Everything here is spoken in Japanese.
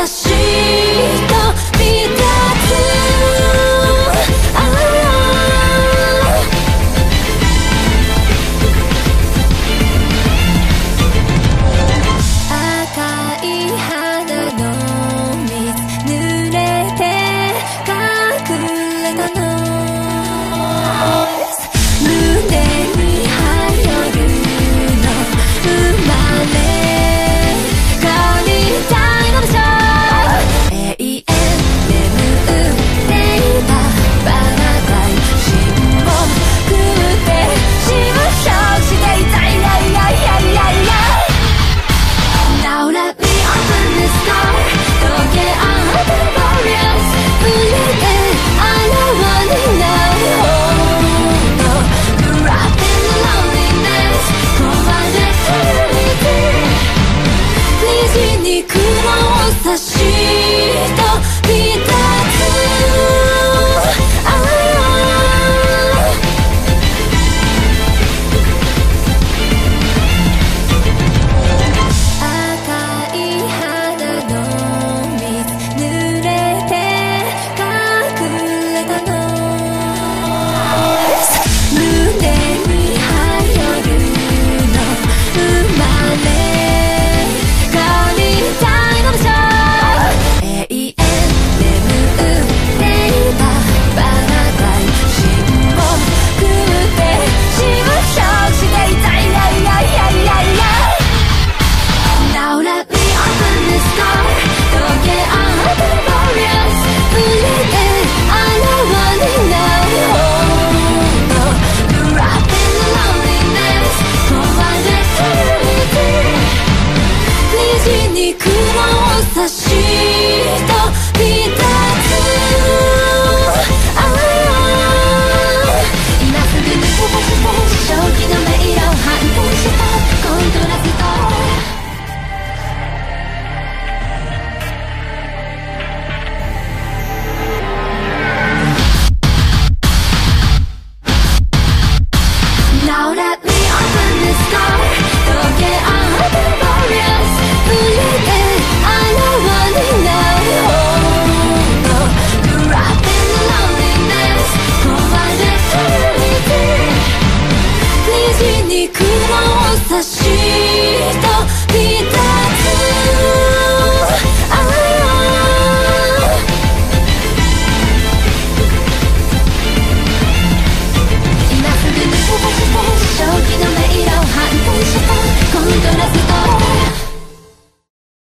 し飛び立つ赤い肌の水濡れて隠れたの胸に入るの生まれ変わりたいのでしょう永遠眠っていたパラダイスを食ってしぶしょしていたいやいやいやいやいや Now let me open this door 溶け合う the warriors 触れてあらわになる肉を差し飛び立つ赤い肌の水濡れて隠れたの胸に入るの生まれ肉を差し